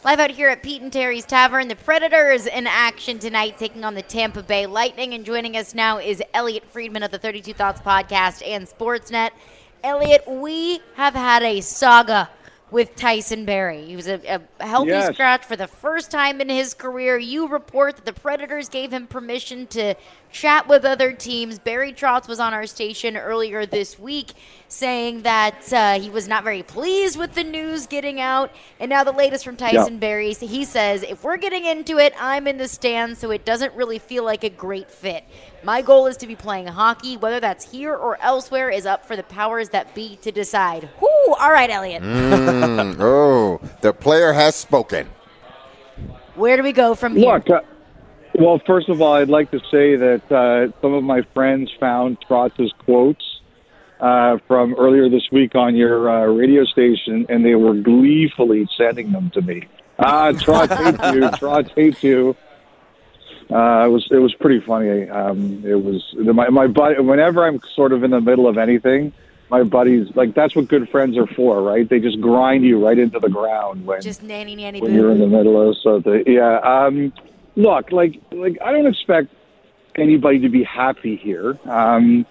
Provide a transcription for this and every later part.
Live out here at Pete and Terry's Tavern, the Predators in action tonight, taking on the Tampa Bay Lightning. And joining us now is Elliot Friedman of the 32 Thoughts podcast and Sportsnet. Elliot, we have had a saga with Tyson Barrie. He was a healthy scratch for the first time in his career. You report that the Predators gave him permission to chat with other teams. Barry Trotz was on our station earlier this week saying that he was not very pleased with the news getting out. And now the latest from Tyson Barrie, he says, if we're getting into it, I'm in the stands, so it doesn't really feel like a great fit. My goal is to be playing hockey. Whether that's here or elsewhere is up for the powers that be to decide. Whoo! All right, Elliot. The player has spoken. Where do we go from here? Look, well, first of all, I'd like to say that some of my friends found Trotz's quotes from earlier this week on your radio station, and they were gleefully sending them to me. Trotz hates you. Trotz hates you. It was pretty funny. It was my buddy. Whenever I'm sort of in the middle of anything, my buddies, like, that's what good friends are for, right? They just grind you right into the ground when just nanny when you're in the middle of something. Yeah. Look, like I don't expect anybody to be happy here. I mean,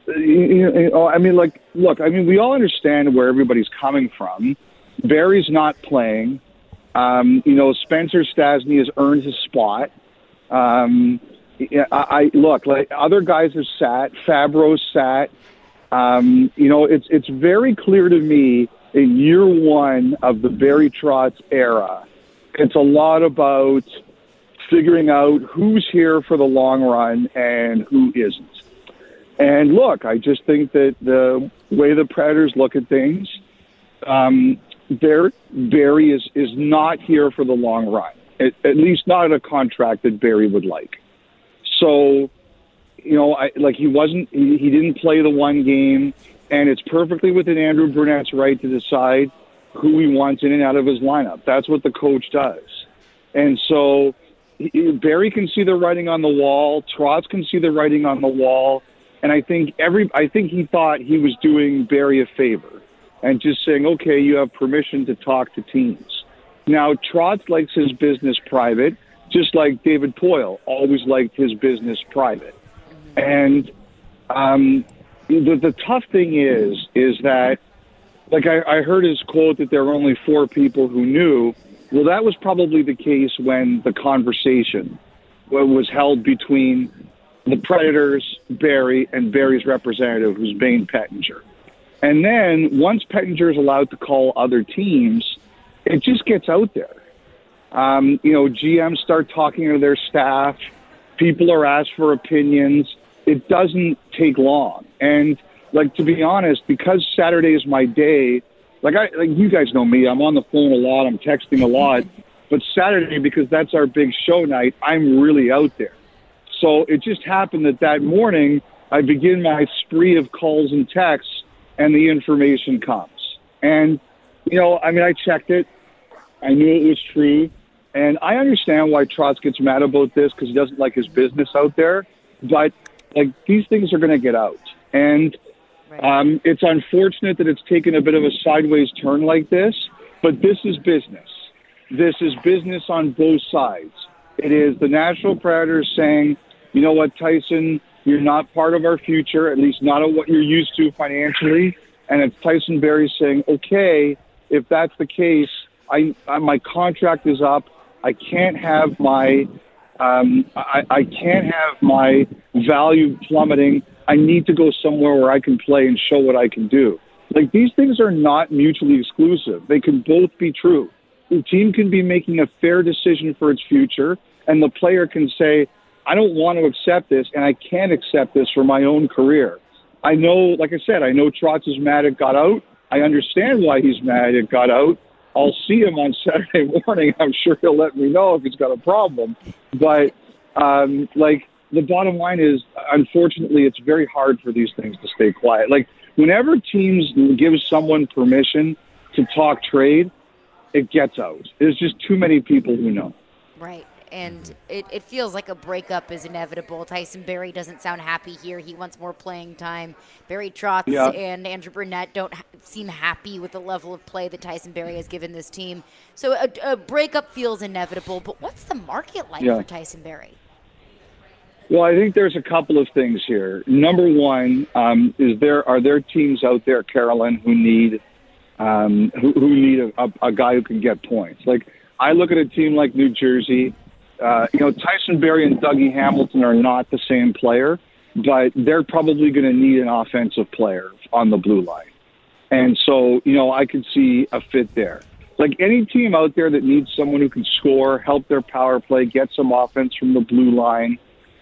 we all understand where everybody's coming from. Barry's not playing. Spencer Stastny has earned his spot. I look, like, other guys are sat. Fabro's sat. It's very clear to me in year one of the Barry Trotz era, it's a lot about figuring out who's here for the long run and who isn't. And look, I just think that the way the Predators look at things, Barry is not here for the long run. At least not at a contract that Barry would like. So, he didn't play the one game, and it's perfectly within Andrew Burnett's right to decide who he wants in and out of his lineup. That's what the coach does. And so Barry can see the writing on the wall. Trotz can see the writing on the wall. And I think he thought he was doing Barry a favor and just saying, okay, you have permission to talk to teams. Now, Trotz likes his business private, just like David Poile always liked his business private. And the tough thing is that, like, I heard his quote that there were only 4 people who knew. Well, that was probably the case when the conversation was held between the Predators, Barry, and Barry's representative, who's Bane Pettinger. And then once Pettinger is allowed to call other teams, it just gets out there. GMs start talking to their staff. People are asked for opinions. It doesn't take long. And, to be honest, because Saturday is my day, you guys know me, I'm on the phone a lot, I'm texting a lot. But Saturday, because that's our big show night, I'm really out there. So it just happened that morning, I begin my spree of calls and texts, and the information comes. And, I checked it. I knew it was true. And I understand why Trotz gets mad about this, because he doesn't like his business out there. But, these things are going to get out. And it's unfortunate that it's taken a bit of a sideways turn like this, but this is business. This is business on both sides. It is the Nashville Predators saying, you know what, Tyson, you're not part of our future, at least not of what you're used to financially. And it's Tyson Barrie saying, okay, if that's the case, my contract is up. I can't have my value plummeting. I need to go somewhere where I can play and show what I can do. These things are not mutually exclusive. They can both be true. The team can be making a fair decision for its future, and the player can say, I don't want to accept this, and I can't accept this for my own career. I know, like I said, I know Trotz is mad it got out. I understand why he's mad it got out. I'll see him on Saturday morning. I'm sure he'll let me know if he's got a problem. But, the bottom line is, unfortunately, it's very hard for these things to stay quiet. Whenever teams give someone permission to talk trade, it gets out. There's just too many people who know. Right. and it feels like a breakup is inevitable. Tyson Barrie doesn't sound happy here. He wants more playing time. Barry Trotz and Andrew Brunette don't seem happy with the level of play that Tyson Barrie has given this team. So a breakup feels inevitable, but what's the market like for Tyson Barrie? Well, I think there's a couple of things here. Number one, are there teams out there, Carolyn, who need a guy who can get points? Like, I look at a team like New Jersey. Tyson Barrie and Dougie Hamilton are not the same player, but they're probably going to need an offensive player on the blue line. And so, I could see a fit there. Like any team out there that needs someone who can score, help their power play, get some offense from the blue line.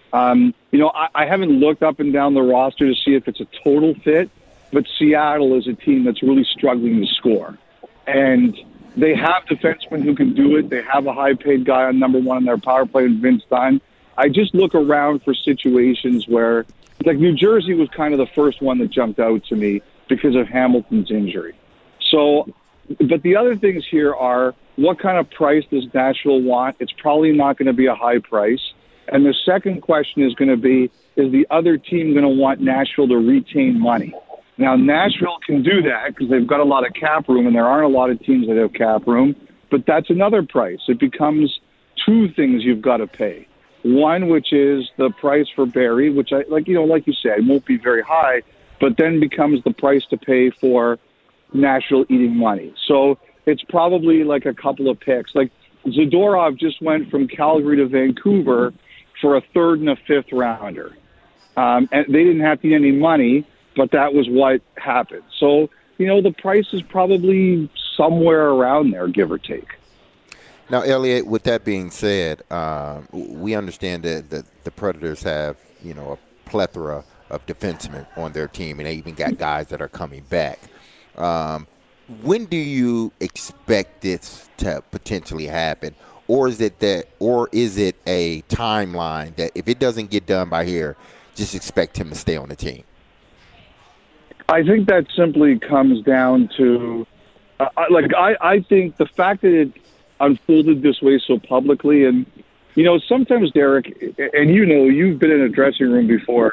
I haven't looked up and down the roster to see if it's a total fit, but Seattle is a team that's really struggling to score. And they have defensemen who can do it. They have a high-paid guy on number one in their power play, Vince Dunn. I just look around for situations where, like New Jersey was kind of the first one that jumped out to me because of Hamilton's injury. So, but the other things here are, what kind of price does Nashville want? It's probably not going to be a high price. And the second question is going to be, is the other team going to want Nashville to retain money? Now, Nashville can do that because they've got a lot of cap room, and there aren't a lot of teams that have cap room. But that's another price. It becomes two things you've got to pay. One, which is the price for Barrie, which, like you said, won't be very high, but then becomes the price to pay for Nashville eating money. So it's probably like a couple of picks. Like Zadorov just went from Calgary to Vancouver for a third and a fifth rounder. And they didn't have to get any money, but that was what happened. So, the price is probably somewhere around there, give or take. Now, Elliot, with that being said, we understand that the Predators have, a plethora of defensemen on their team, and they even got guys that are coming back. When do you expect this to potentially happen? Or is it a timeline that if it doesn't get done by here, just expect him to stay on the team? I think that simply comes down to, I think the fact that it unfolded this way so publicly, and sometimes, Derek, and you've been in a dressing room before.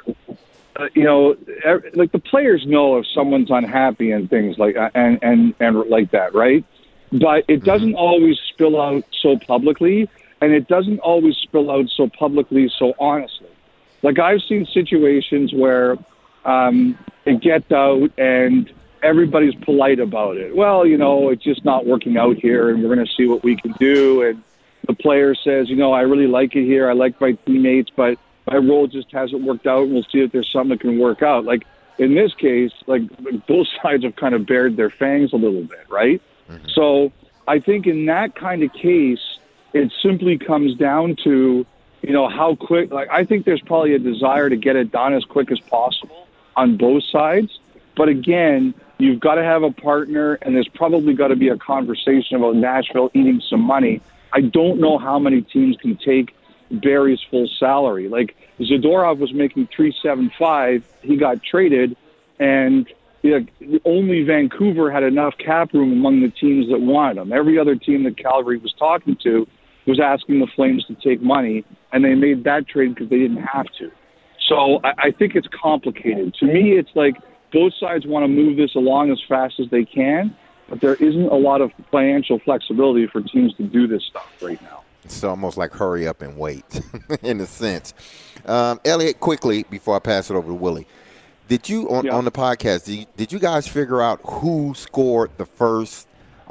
Like the players know if someone's unhappy and things like and like that, right? But it doesn't always spill out so publicly, and it doesn't always spill out so publicly so honestly. Like I've seen situations where it gets out and everybody's polite about it. Well, it's just not working out here, and we're going to see what we can do. And the player says, I really like it here. I like my teammates, but my role just hasn't worked out, and we'll see if there's something that can work out. Like in this case, like both sides have kind of bared their fangs a little bit, right? Mm-hmm. So I think in that kind of case, it simply comes down to, how quick. Like I think there's probably a desire to get it done as quick as possible on both sides. But again, you've got to have a partner, and there's probably got to be a conversation about Nashville eating some money. I don't know how many teams can take Barrie's full salary. Like Zadorov was making $375. He got traded, and only Vancouver had enough cap room among the teams that wanted him. Every other team that Calgary was talking to was asking the Flames to take money, and they made that trade because they didn't have to. So I think it's complicated. To me, it's like both sides want to move this along as fast as they can, but there isn't a lot of financial flexibility for teams to do this stuff right now. It's almost like hurry up and wait, in a sense. Elliot, quickly, before I pass it over to Willie, did you, on the podcast, did you guys figure out who scored the first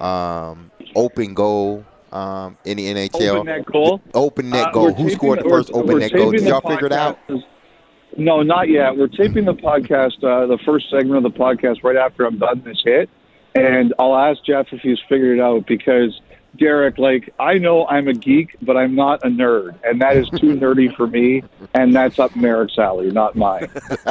open goal in the NHL? Open net goal? Open net goal. Who scored the first open net goal? Did y'all figure it out? No, not yet. We're taping the podcast, the first segment of the podcast right after I'm done this hit, and I'll ask Jeff if he's figured it out because – Derek, I know I'm a geek, but I'm not a nerd, and that is too nerdy for me, and that's up Merrick's alley, not mine.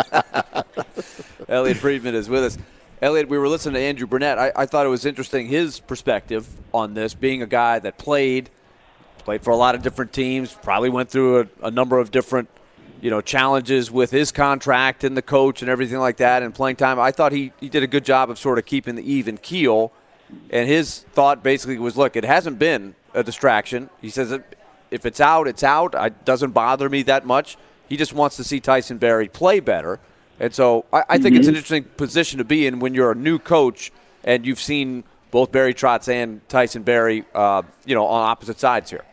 Elliot Friedman is with us. Elliot, we were listening to Andrew Brunette. I thought it was interesting, his perspective on this, being a guy that played for a lot of different teams, probably went through a number of different challenges with his contract and the coach and everything like that and playing time. I thought he did a good job of sort of keeping the even keel. And his thought basically was, look, it hasn't been a distraction. He says if it's out, it's out. It doesn't bother me that much. He just wants to see Tyson Barrie play better. And so I think it's an interesting position to be in when you're a new coach and you've seen both Barry Trotz and Tyson Barrie, on opposite sides here.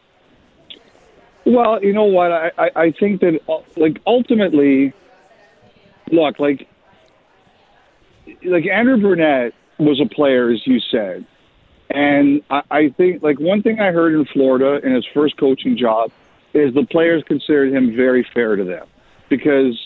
Well, you know what? I think that, ultimately, look, like Andrew Brunette was a player, as you said. And I think, one thing I heard in Florida in his first coaching job is the players considered him very fair to them. Because,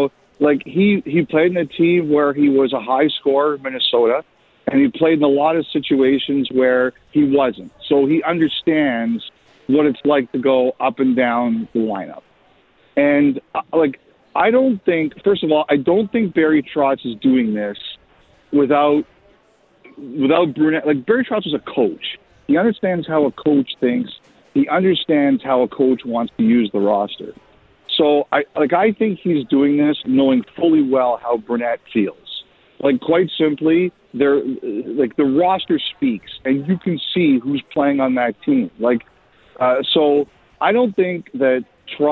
he played in a team where he was a high scorer in Minnesota, and he played in a lot of situations where he wasn't. So he understands what it's like to go up and down the lineup. And, I don't think Barry Trotz is doing this without Brunette. Barry Trotz is a coach. He understands how a coach thinks. He understands how a coach wants to use the roster. So I think he's doing this knowing fully well how Brunette feels. Quite simply, the roster speaks, and you can see who's playing on that team. So I don't think that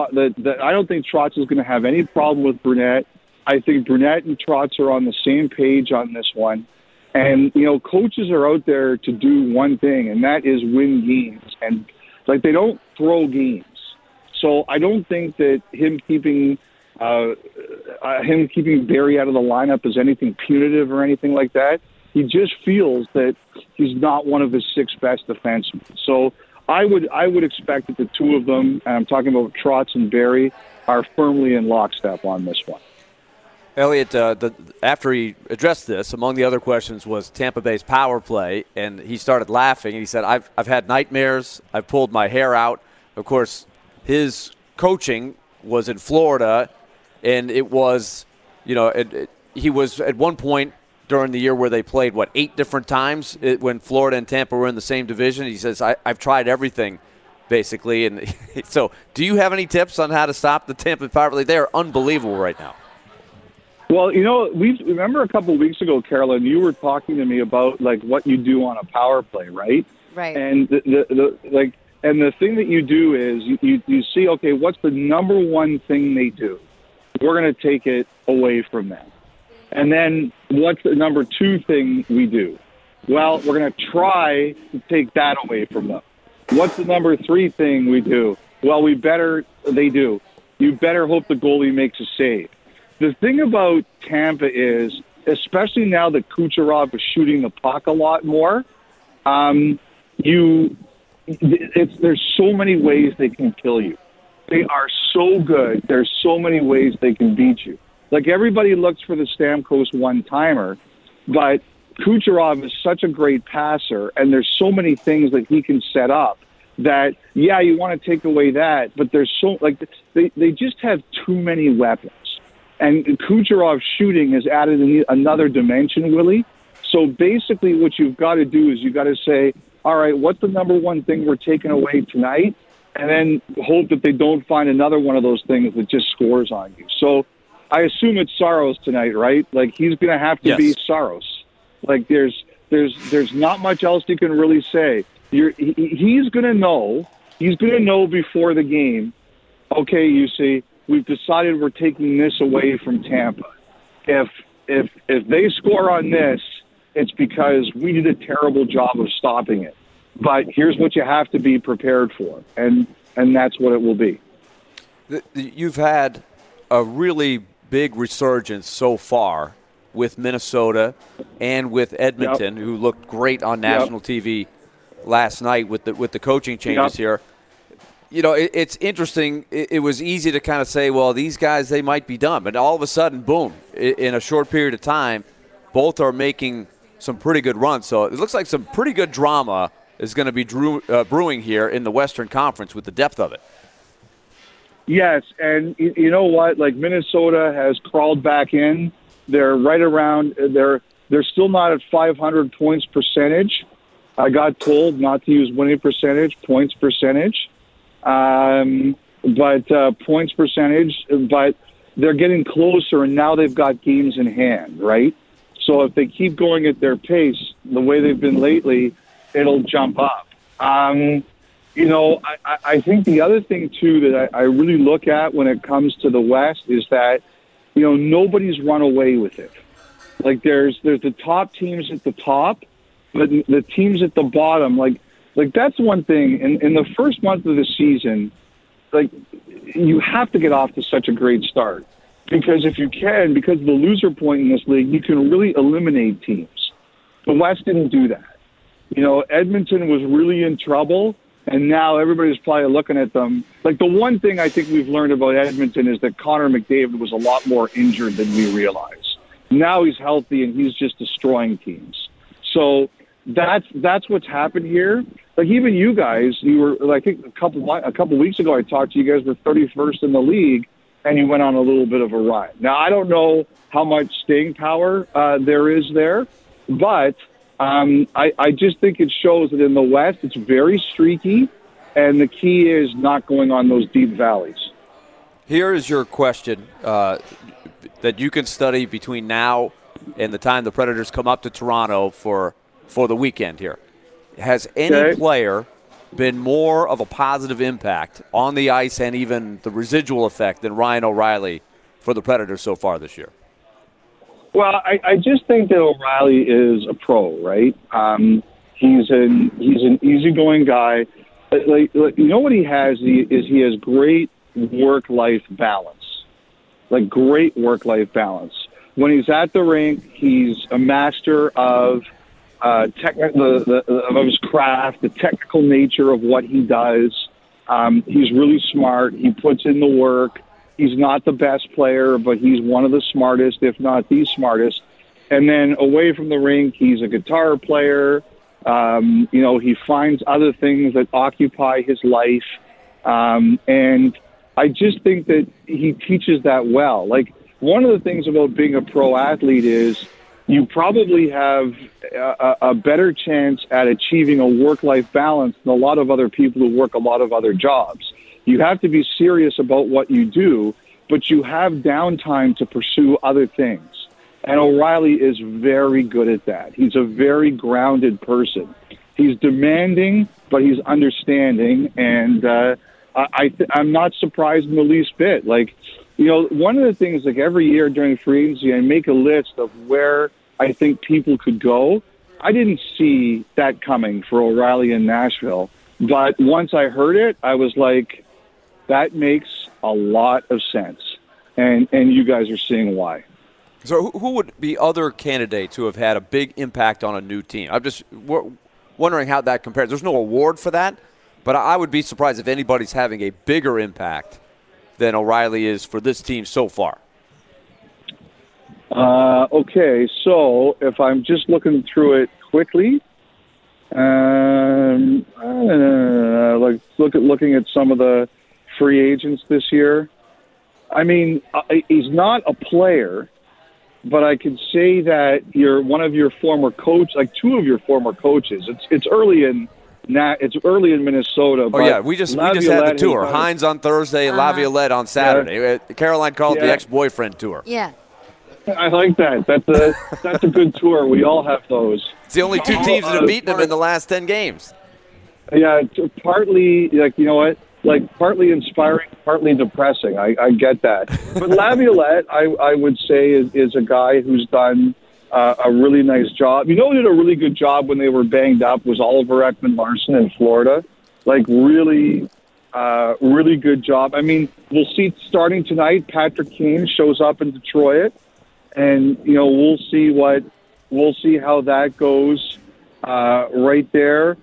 Trotz is going to have any problem with Brunette. I think Brunette and Trotz are on the same page on this one. And, coaches are out there to do one thing, and that is win games. And, they don't throw games. So I don't think that him keeping Barrie out of the lineup is anything punitive or anything like that. He just feels that he's not one of his 6 best defensemen. So I would expect that the two of them, and I'm talking about Trotz and Barrie, are firmly in lockstep on this one. Elliot, after he addressed this, among the other questions was Tampa Bay's power play, and he started laughing. He said, I've had nightmares. I've pulled my hair out. Of course, his coaching was in Florida, and it was, he was at one point during the year where they played, 8 different times when Florida and Tampa were in the same division. He says, I've tried everything, basically. And so do you have any tips on how to stop the Tampa power play? They are unbelievable right now. Well, we remember a couple of weeks ago, Carolyn, you were talking to me about what you do on a power play, right? Right. And the thing that you do is you see, okay, what's the number one thing they do? We're going to take it away from them. And then what's the number 2 thing we do? Well, we're going to try to take that away from them. What's the number 3 thing we do? Well, they do. You better hope the goalie makes a save. The thing about Tampa is, especially now that Kucherov is shooting the puck a lot more, there's so many ways they can kill you. They are so good. There's so many ways they can beat you. Everybody looks for the Stamkos one-timer, but Kucherov is such a great passer, and there's so many things that he can set up that, yeah, you want to take away that, but there's they just have too many weapons. And Kucherov's shooting has added another dimension, Willie. So basically what you've got to do is you've got to say, all right, what's the number 1 thing we're taking away tonight? And then hope that they don't find another one of those things that just scores on you. So I assume it's Saros tonight, right? He's going to have to be Saros. There's not much else you can really say. He's going to know. He's going to know before the game, okay, you see, we've decided we're taking this away from Tampa. If they score on this, it's because we did a terrible job of stopping it. But here's what you have to be prepared for, and that's what it will be. You've had a really big resurgence so far with Minnesota and with Edmonton, who looked great on national TV last night with the coaching changes here. It's interesting. It was easy to kind of say, well, these guys, they might be done. But all of a sudden, boom, in a short period of time, both are making some pretty good runs. So it looks like some pretty good drama is going to be brewing here in the Western Conference with the depth of it. Yes, and you know what? Minnesota has crawled back in. They're right around. They're still not at 500 points percentage. I got told not to use winning percentage, points percentage. But points percentage, but they're getting closer, and now they've got games in hand, right? So if they keep going at their pace, the way they've been lately, it'll jump up. I think the other thing, too, that I really look at when it comes to the West is that, nobody's run away with it. Like, there's the top teams at the top, but the teams at the bottom, like that's one thing. In the first month of the season, like, you have to get off to such a great start. Because if you can, because of the loser point in this league, you can really eliminate teams. The West didn't do that. Edmonton was really in trouble, and now everybody's probably looking at them. Like, the one thing I think we've learned about Edmonton is that Connor McDavid was a lot more injured than we realized. Now he's healthy, and he's just destroying teams. So that's what's happened here. Like, even you guys, you were, I think a couple weeks ago, I talked to you guys, were 31st in the league, and you went on a little bit of a run. Now, I don't know how much staying power there is there, but I just think it shows that in the West, it's very streaky, and the key is not going on those deep valleys. Here is your question that you can study between now and the time the Predators come up to Toronto for the weekend here. Has any player been more of a positive impact on the ice and even the residual effect than Ryan O'Reilly for the Predators so far this year? Well, I just think that O'Reilly is a pro, right? He's an easygoing guy. Like what he has is he has great work-life balance, like great work-life balance. When he's at the rink, he's a master of of his craft, the technical nature of what he does. He's really smart. He puts in the work. He's not the best player, but he's one of the smartest, if not the smartest. And then away from the rink, he's a guitar player. He finds other things that occupy his life. And I just think that he teaches that well. Like, one of the things about being a pro athlete is you probably have a better chance at achieving a work-life balance than a lot of other people who work a lot of other jobs. You have to be serious about what you do, but you have downtime to pursue other things. And O'Reilly is very good at that. He's a very grounded person. He's demanding, but he's understanding, and I'm not surprised in the least bit. Like, one of the things, like, every year during free agency, I make a list of where I think people could go. I didn't see that coming for O'Reilly in Nashville. But once I heard it, I was like, that makes a lot of sense. And you guys are seeing why. So who would be other candidates who have had a big impact on a new team? I'm just wondering how that compares. There's no award for that, but I would be surprised if anybody's having a bigger impact than O'Reilly is for this team so far. Okay, so if I'm just looking through it quickly, looking at some of the free agents this year. I mean, he's not a player, but I could say that one of your former coach, like two of your former coaches. It's early in Minnesota. Oh yeah, we just had the tour. Hines on Thursday and Laviolette on Saturday. Yeah. Caroline called it the ex-boyfriend tour. Yeah. I like that. That's a good tour. We all have those. It's the only two teams that have beaten them in the last 10 games. Yeah, partly, partly inspiring, partly depressing. I get that. But Laviolette, I would say, is a guy who's done a really nice job. Who did a really good job when they were banged up was Oliver Ekman-Larsson in Florida. Like, really good job. I mean, we'll see starting tonight, Patrick Kane shows up in Detroit. And, we'll see how that goes right there.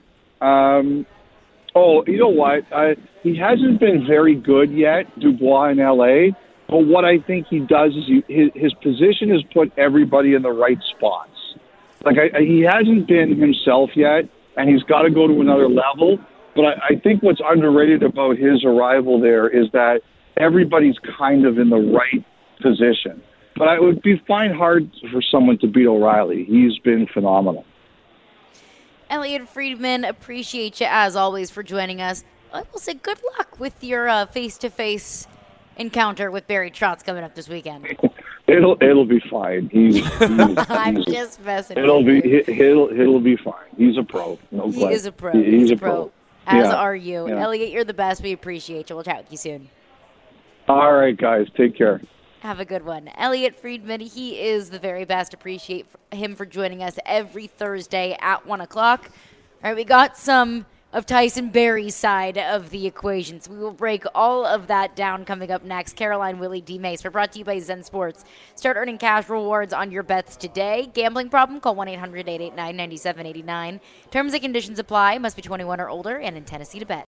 You know what? He hasn't been very good yet, Dubois in L.A., but what I think he does is his position has put everybody in the right spots. Like, he hasn't been himself yet, and he's got to go to another level. But I think what's underrated about his arrival there is that everybody's kind of in the right position. But it would find hard for someone to beat O'Reilly. He's been phenomenal. Elliot Friedman, appreciate you as always for joining us. I will say good luck with your face-to-face encounter with Barry Trotz coming up this weekend. It'll be fine. I'm just messing. It'll be fine. He's a pro. No he question. Is a pro. He's a pro. As Yeah. are you. Yeah. Elliot, you're the best. We appreciate you. We'll chat with you soon. All right, guys. Take care. Have a good one. Elliot Friedman, he is the very best. Appreciate him for joining us every Thursday at 1 o'clock. All right, we got some of Tyson Berry's side of the equation. So we will break all of that down coming up next. Caroline, Willie, D. Mace. We're brought to you by Zen Sports. Start earning cash rewards on your bets today. Gambling problem? Call 1-800-889-9789. Terms and conditions apply. Must be 21 or older and in Tennessee to bet.